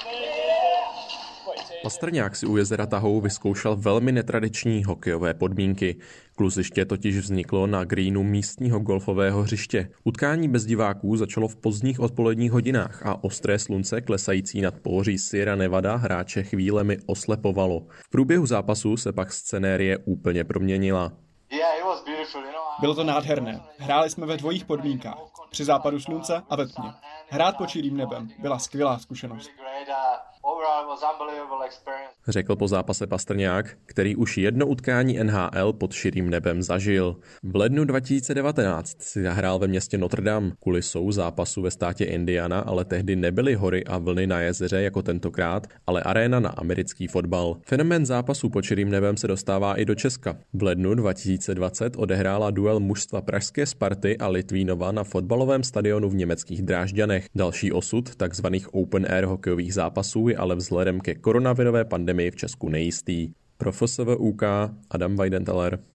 Pastrňák si u jezera Tahou vyzkoušel velmi netradiční hokejové podmínky. Kluziště totiž vzniklo na greenu místního golfového hřiště. Utkání bez diváků začalo v pozdních odpoledních hodinách a ostré slunce klesající nad pohoří Sierra Nevada hráče chvílemi oslepovalo. V průběhu zápasu se pak scenérie úplně proměnila. Bylo to nádherné. Hráli jsme ve dvojích podmínkách. Při západu slunce a ve tmě. Hrát pod širým nebem byla skvělá zkušenost. Řekl po zápase Pastrňák, který už jedno utkání NHL pod širým nebem zažil. V lednu 2019 si zahrál ve městě Notre Dame. Kulisou zápasu ve státě Indiana ale tehdy nebyly hory a vlny na jezeře jako tentokrát, ale aréna na americký fotbal. Fenomén zápasů pod širým nebem se dostává i do Česka. V lednu 2020 odehrála duel mužstva pražské Sparty a Litvínova na fotbalovém stadionu v německých Drážďanech. Další osud takzvaných open air hokejových zápasů je ale vzhledem ke koronavirové pandemii v Česku nejistý. Pro FSV UK Adam Weidenthaler.